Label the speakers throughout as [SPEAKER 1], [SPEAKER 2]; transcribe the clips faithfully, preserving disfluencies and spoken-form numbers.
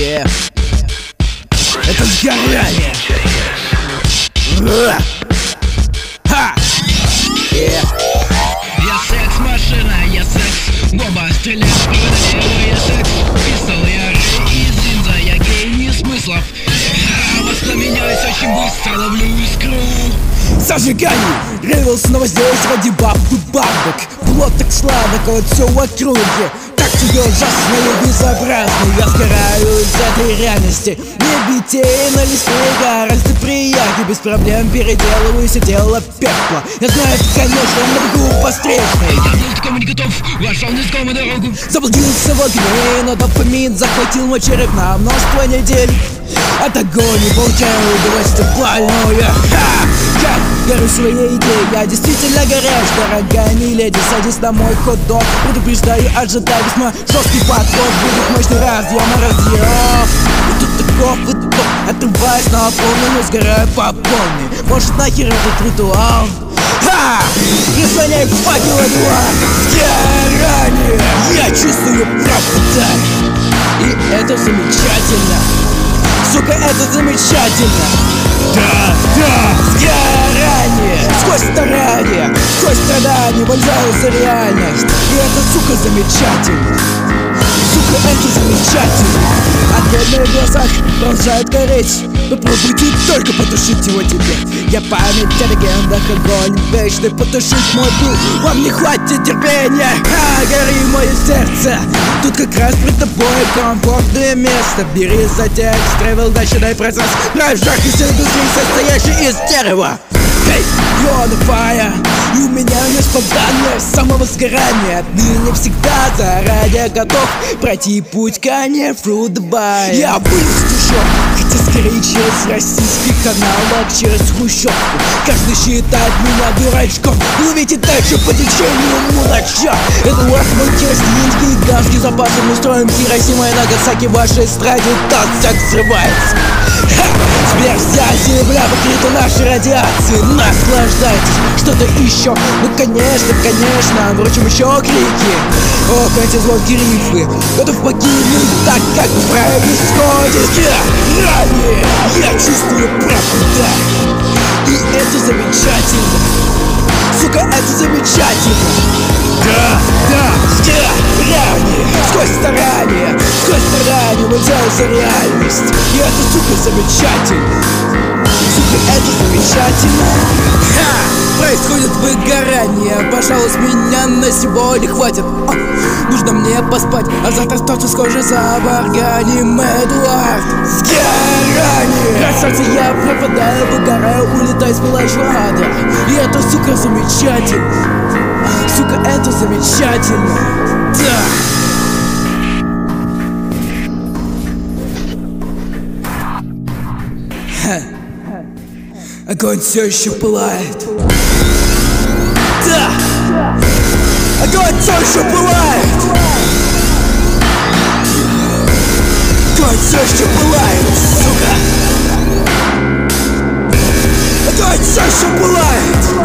[SPEAKER 1] Yeah. Это сгорание. Ха! Yeah.
[SPEAKER 2] Я секс-машина, я секс-бомба. Стреляю справа налево, я секс-пистол. Я рей из линза, я гей не смыслов. Я воспламеняюсь очень быстро, ловлю искру.
[SPEAKER 1] Зажигание! Ревел снова здесь ради баб и бабок. Плод так сладок, а вот все в округе так тебе ужасно и безобразно. Я сгораю из этой реальности. Не битей на листе гораздо приятнее. Без проблем переделываюсь и дело пепла. Я знаю, это, конечно, на бегу постречной.
[SPEAKER 2] Я был такому не готов, вошел незнакомую дорогу.
[SPEAKER 1] Заблудился в огне, но дофамин захватил мой череп на множество недель. От огонь получаю удовольствие больное. Ха! Я горю своей идеей, я действительно горяч. Дорогая миледи, садись на мой хот-дог. Предупреждаю, ожидай весьма жесткий подход. Будет мощный разъем, разъем. И тут таков итог, отрываюсь наполненную, сгораю по полной. Может, нахер этот ритуал? Ха! Прислоняй факел два. Сгорание! Я чувствую правду. И это замечательно. Сука, это замечательно. Да, да, сгорание. Сквозь старание, сквозь страдания вылезаю за реальность. И это, сука, замечательно. Сука, это замечательно. Отдельные в глазах продолжают гореть. Попробуйте только потушить его теперь. Я память о легендах, огонь вечный. Потушить мой пыл, вам не хватит терпения. А, гори мое сердце. Тут как раз перед тобой комфортное место. Бери за текст, тревел дальше, дай процесс. Драйв жаркий индустрии, состоящий из дерева. Hey, you're on fire. И у меня несподанность самого сгорания. Отныне всегда заранее готов пройти путь ко мне through the bay. Я вылез еще, хотя скорее через российский канал, через хрущевку. Каждый считает меня дурачком. Ловите дальше по течению мудача. Это ваш мой керосинский газ. Запасы мы строим Хиросима и Нагасаки. В вашей эстраде танцак взрывается. Теперь вся земля покрыта нашей радиацией. Наслаждайтесь, что-то еще. Ну конечно, конечно, впрочем еще крики. Ох, эти звонкие рифы. Готов погибнуть так, как происходит. Я ранее, я чувствую правду, да. И это замечательно. Сука, это замечательно. Да, да, сгорание. Сквозь старание, сквозь старание вылезаю за реальность. И это, сука, замечательно. Сука, это замечательно. Ха! Происходит выгорание. Пожалуй, с меня на сегодня хватит. О, нужно мне поспать, а завтра точно схожу за органем Эдуард. Сгорание. Красавцы, я пропадаю, выгораю, улетаю с пылающего ада. И это, сука, замечательно. Сука, это замечательно. Да. Ха. Огонь все еще пылает. Да. Огонь все еще пылает. Огонь все еще пылает, сука. Огонь все еще пылает.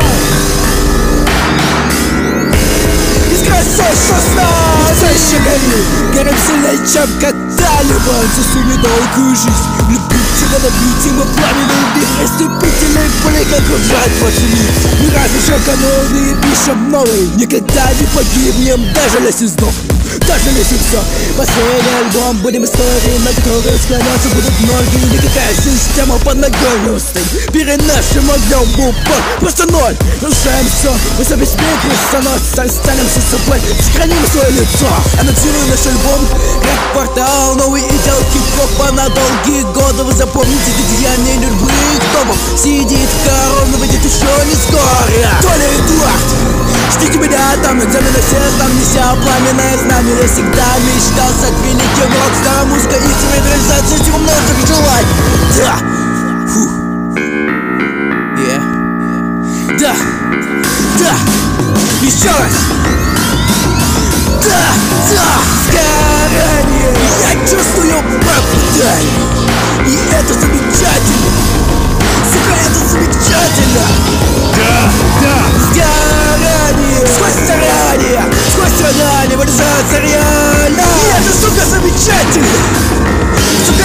[SPEAKER 1] Все еще снова, все еще горю. Горим сильнее, чем когда-либо. За свою недолгую жизнь любить тебя, добить ему пламенный бит. Расступительный пули, как окружает ваши лица. Мы разрешим каноны и пишем новый. Никогда не погибнем, даже если сдохнем. Даже если все. Последний альбом, будем историей, на которые склоняться будут многие. Никакая система под ногой не устоит. Перед нашим огнем в упор, просто ноль. Нарушаем все, мы сами себе крестоносцы. Останемся с собой, сохраним свое лицо. Анонсируем наш альбом, рэп-портал. Новый идеал хип-хопа на долгие годы. Вы запомните деяния любых топов. Сидит в корону, выйдет еще не скоро. Толя Эдуард, ждите меня там, экзамены все там, неся пламенное знамя. Я всегда мечтал стать великим рок-старом. Музыка и реализация всего множества желаний. Да. Фух. Yeah. Да. Да. Еще раз. Да. Да. Сгорание. Я чувствую пропадание. И это замечательно. Сука, это замечательно. Да. Да. Сгорание. Сквозь старание. Сквозь страдания вылезается реально. И это, сука, замечательно. Сука,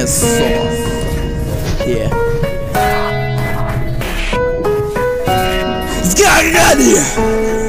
[SPEAKER 1] Эссо. Yeah. Сгорали!